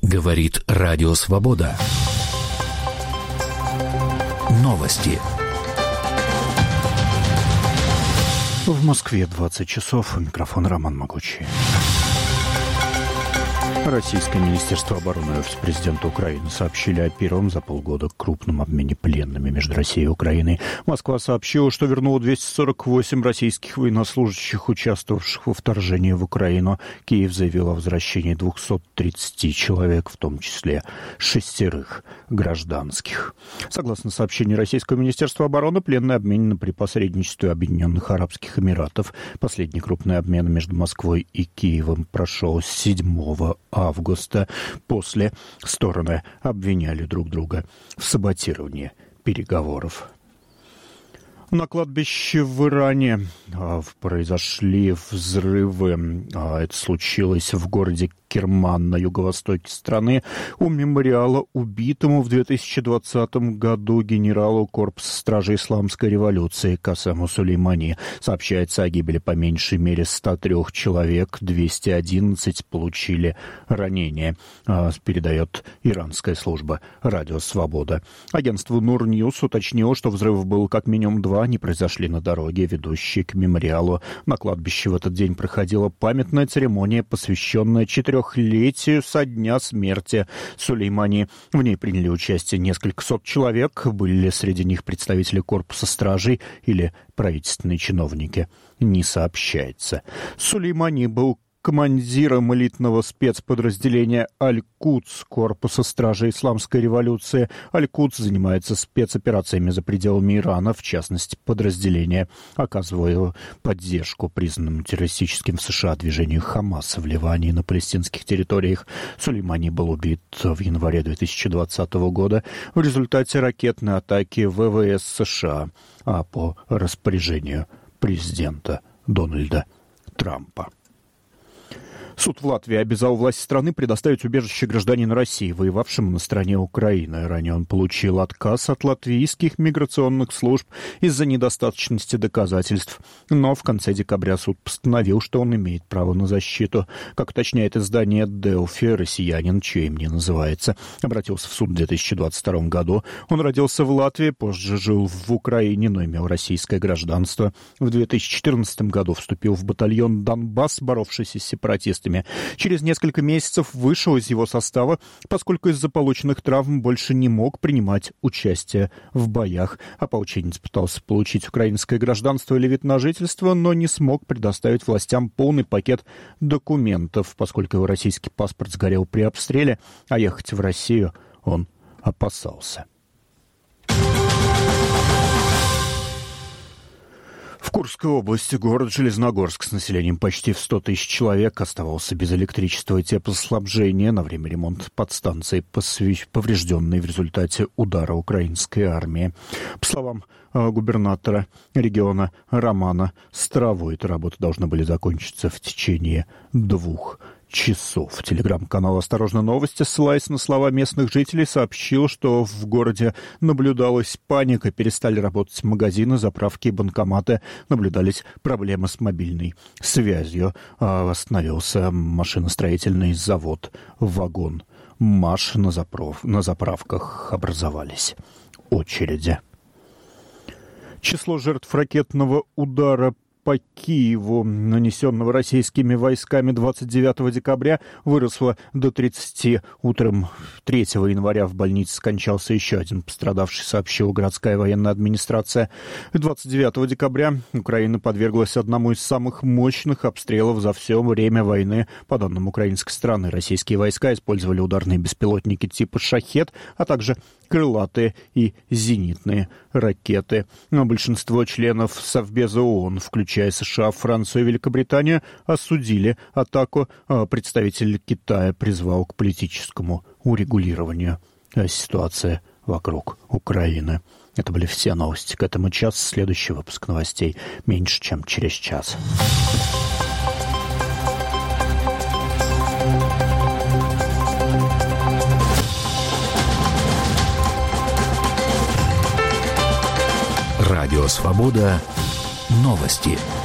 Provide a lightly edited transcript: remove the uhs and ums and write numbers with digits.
Говорит Радио Свобода. Новости. В Москве 20 часов. Микрофон Роман Могучий. Российское Министерство обороны и Офис президента Украины сообщили о первом за полгода крупном обмене пленными между Россией и Украиной. Москва сообщила, что вернула 248 российских военнослужащих, участвовавших во вторжении в Украину. Киев заявил о возвращении 230 человек, в том числе 6 гражданских. Согласно сообщению Российского Министерства обороны, пленные обменены при посредничестве Объединенных Арабских Эмиратов. Последний крупный обмен между Москвой и Киевом прошел 7 августа. После стороны обвиняли друг друга в саботировании переговоров. На кладбище в Иране произошли взрывы. Это случилось в городе Керман на юго-востоке страны. У мемориала убитому в 2020 году генералу корпуса стражи Исламской революции Касему Сулеймани сообщается о гибели по меньшей мере 103 человек, 211 получили ранения, передает иранская служба «Радио Свобода». Агентство Нур-Ньюс уточнило, что взрывов было как минимум 2, они произошли на дороге, ведущей к мемориалу. На кладбище в этот день проходила памятная церемония, посвященная 4-летию со дня смерти Сулеймани. В ней приняли участие несколько сот человек. Были ли среди них представители корпуса стражей или правительственные чиновники, не сообщается. Сулеймани был командиром элитного спецподразделения «Аль-Кудс» корпуса стражи Исламской революции. «Аль-Кудс» занимается спецоперациями за пределами Ирана, в частности, подразделение, оказывая поддержку признанному террористическим в США движению «Хамас» в Ливане и на палестинских территориях. Сулеймани был убит в январе 2020 года в результате ракетной атаки ВВС США, по распоряжению президента Дональда Трампа. Суд в Латвии обязал власти страны предоставить убежище гражданину России, воевавшему на стороне Украины. Ранее он получил отказ от латвийских миграционных служб из-за недостаточности доказательств. Но в конце декабря суд постановил, что он имеет право на защиту. Как уточняет издание «Делфи», россиянин, чье имя не называется, обратился в суд в 2022 году. Он родился в Латвии, позже жил в Украине, но имел российское гражданство. В 2014 году вступил в батальон «Донбасс», боровшийся с сепаратистами. Через несколько месяцев вышел из его состава, поскольку из-за полученных травм больше не мог принимать участие в боях. Ополченец пытался получить украинское гражданство или вид на жительство, но не смог предоставить властям полный пакет документов, поскольку его российский паспорт сгорел при обстреле, а ехать в Россию он опасался. В Курской области город Железногорск с населением почти в 100 тысяч человек оставался без электричества и теплоснабжения на время ремонта подстанции, поврежденной в результате удара украинской армии. По словам губернатора региона Романа Старовойта, работы должны были закончиться в течение 2 часов. Телеграм-канал «Осторожно, новости», ссылаясь на слова местных жителей, сообщил, что в городе наблюдалась паника, перестали работать магазины, заправки и банкоматы, наблюдались проблемы с мобильной связью. Остановился машиностроительный завод «Вагон МАШ», на заправках образовались очереди. Число жертв ракетного удара по Киеву, нанесенного российскими войсками 29 декабря, выросло до 30. Утром 3 января в больнице скончался еще один пострадавший, сообщила городская военная администрация. 29 декабря Украина подверглась одному из самых мощных обстрелов за все время войны. По данным украинской стороны, российские войска использовали ударные беспилотники типа «Шахед», а также крылатые и зенитные ракеты. Но большинство членов Совбеза ООН, включая США, Францию и Великобританию, осудили атаку. Представитель Китая призвал к политическому урегулированию ситуации вокруг Украины. Это были все новости к этому часу. Следующий выпуск новостей меньше, чем через час. Радио Свобода. Новости.